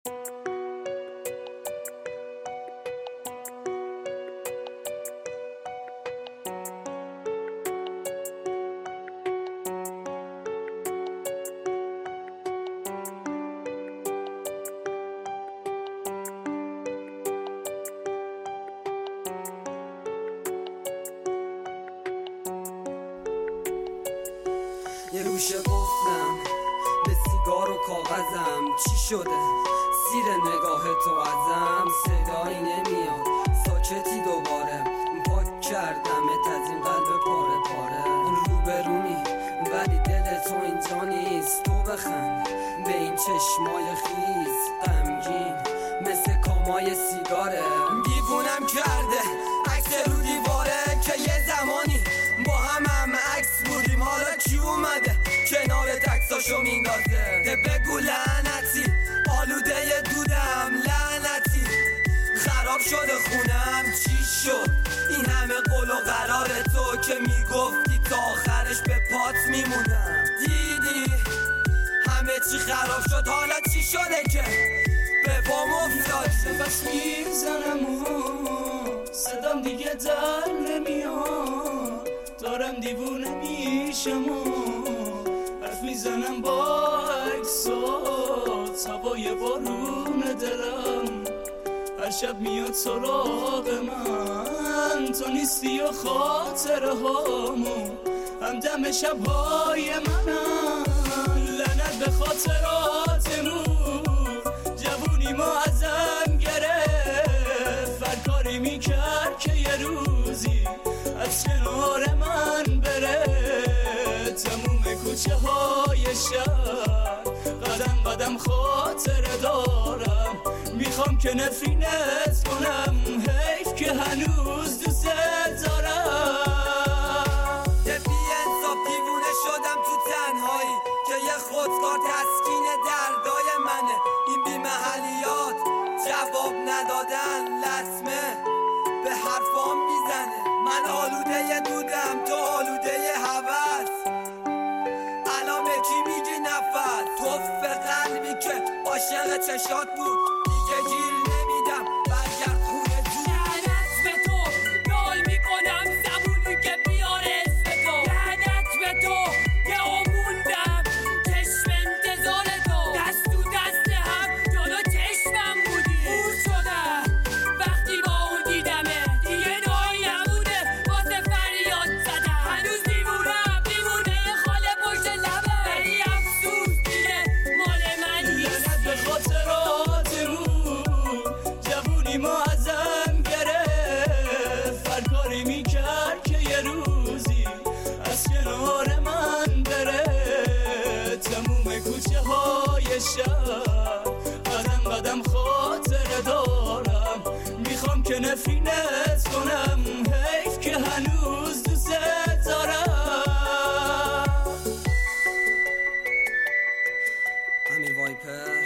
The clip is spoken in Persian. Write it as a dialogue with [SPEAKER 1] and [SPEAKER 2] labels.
[SPEAKER 1] یه روشه قفلم به سیگار و کاغذم، چی شده سیر نگاه تو ازم؟ صدایی نمیاد، ساکتی دوباره، پاک کردمت از این قلب پاره پاره. روبرونی ولی دل تو اینجا نیست، تو بخند به این چشمای خیس غمگین مثل کامای سیگاره. دیوونم کرده عکس رو دیواره که یه زمانی با هم عکس بودیم، حالا کی اومده کنار عکساشو میندازه؟ ده بگو لعنتی آلوده دودم، لعنتی خراب شده خونم. چی شد این همه قول و قرار تو که میگفتی تا آخرش به پات میمونم؟ دیدی همه چی خراب شد، حالا چی شده که به پام افتادی؟
[SPEAKER 2] بس میزنم و صدام دیگه در نمیاد، دارم دیوونه میشم و حرف میزنم با عکسات، هوای بارون دلم هر شب میاد سراغ من. تو نیستی و خاطره هامو همدم شبهای منم. لعنت به خاطراتمون، جوونی ما ازم گرفت، هر کاری میکرد که یه روزی از کنار من بره. تموم کوچه های شهر قدم قدم خاطره دارم، میخوام که نفرینت کنم، حیف که هنوز دوست دارم.
[SPEAKER 1] بی انصاف دیوونه شدم تو تنهایی که یه خودکار تسکین دردای منه. این بی محلیات جواب ندادن لطمه به حرفام میزنه. من آلوده دودم، تو آلوده هوس، علامه کی میگی نفس؟ توف قلبی که عاشق چشات بود دیگه گیر نمیدم، برگرد خونه زود.
[SPEAKER 3] لعنت به تو نال میکنم زبونی که بیاره اسم تو، لعنت به تو که موندم چشم انتظار تو، دست تو دست هم جلو چشمم بودی. خور شدم وقتی با اون دیدمه، دیگه نایی نمونه واسه فریاد زدم. هنوز دیوونم دیوونه خاله پشت لبه، ولی افسوس دیگه مال من نیست.
[SPEAKER 2] لعنت به خاطراتمون، جوونی ما ازم گرفت، هر کاری میکرد که یه روزی از کنار من بره. تموم کوچه های شهر قدم قدم خاطره دارم، میخوام که نفرینت کنم، حیف که هنوز دوست دارم.
[SPEAKER 1] امیر وایپر